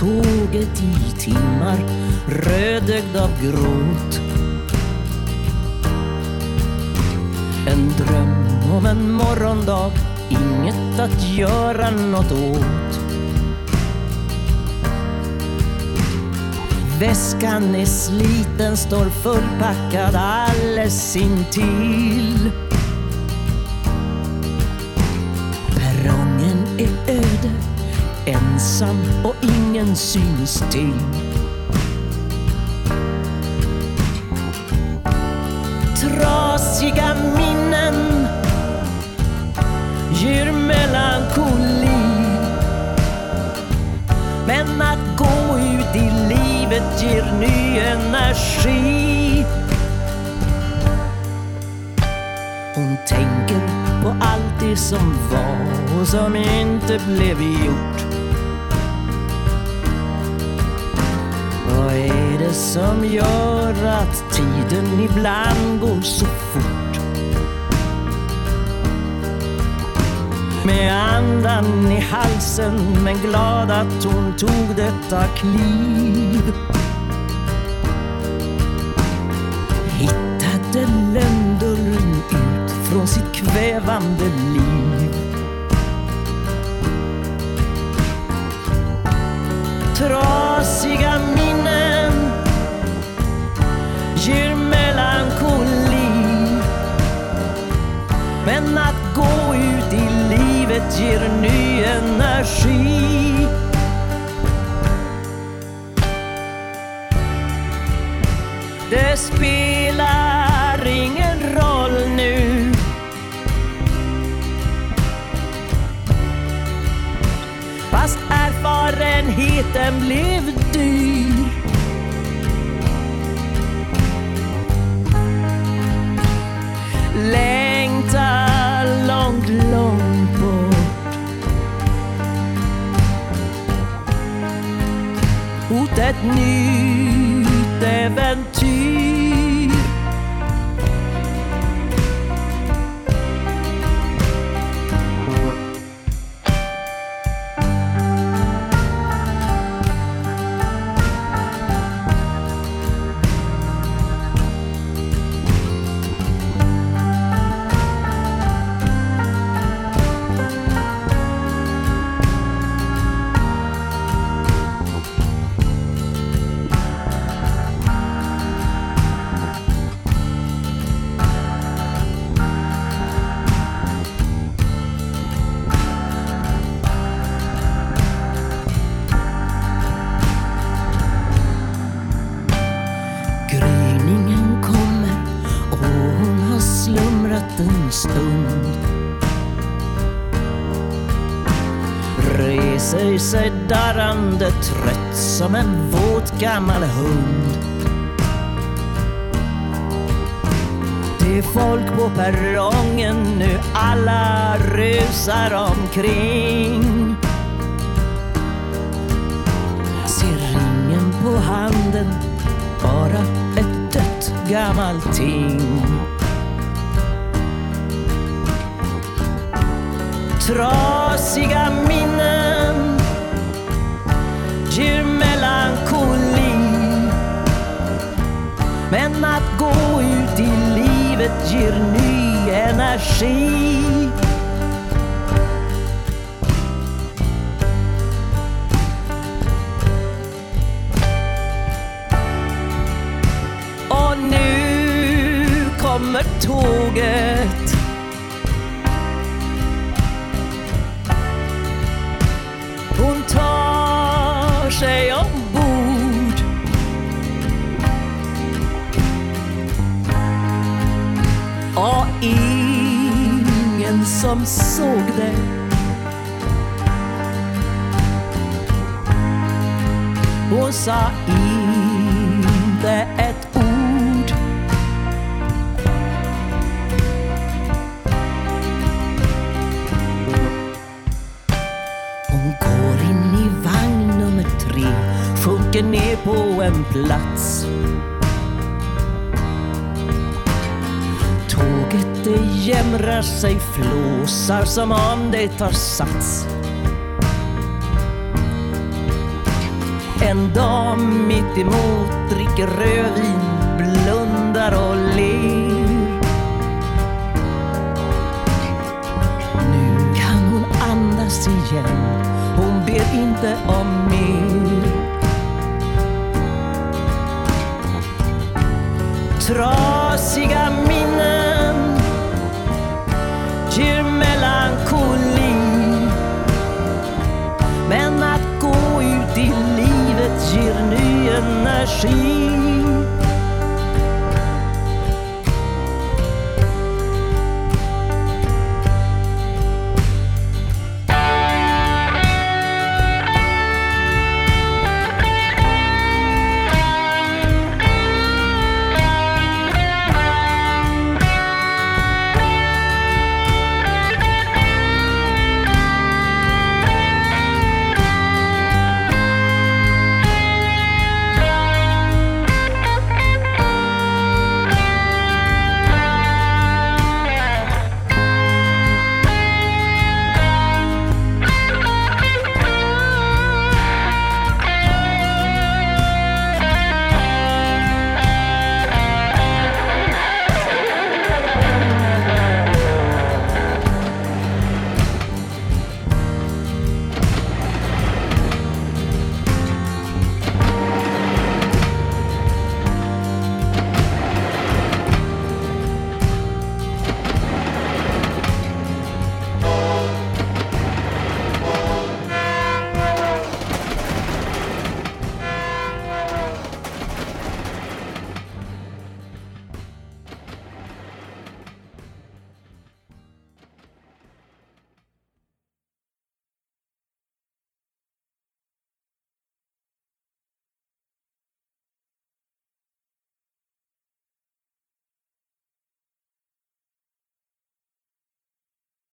tåget i timmar, rödögd av gråt. En dröm om en morgondag, inget att göra något åt. Väskan är sliten, står fullpackad alldeles intill. Perrongen är öde, ensam och ingen syns till. Trasiga minnen ger melankoli, men att gå ut i livet ger ny energi. Hon tänker på allt det som var och som inte blev gjort. Vad är det som gör att tiden ibland går så fort? Med andan i halsen men glad att hon tog detta kliv. Hittade lönndörren ut från sitt kvävande liv. Trasiga minnen ger melankoli, men att gå ut i livet ger ny energi. Det spelar ingen roll nu, fast erfarenheten blev dyr. Längtar långt, långt bort mot ett nytt äventyr. En stund reser sig darrande, trött som en våt gammal hund. Det är folk på perrongen nu, alla rusar omkring. Ser ringen på handen, bara ett dött gammalt ting. Trasiga minnen ger melankoli, men att gå ut i livet ger ny energi. Och nu kommer tåget, hon tar sig ombord. Och ingen som såg det hon sa inte ett ord. Hon går in i vagn nummer 3, sjunker ner på en plats. Tåget det jämrar sig, flåsar som om det tar sats. En dam mitt emot dricker rödvin, blundar och ler. Nu kan hon andas igen, hon ber inte om mer. Trasiga minnen ger melankoli, men att gå ut i livet ger ny energi.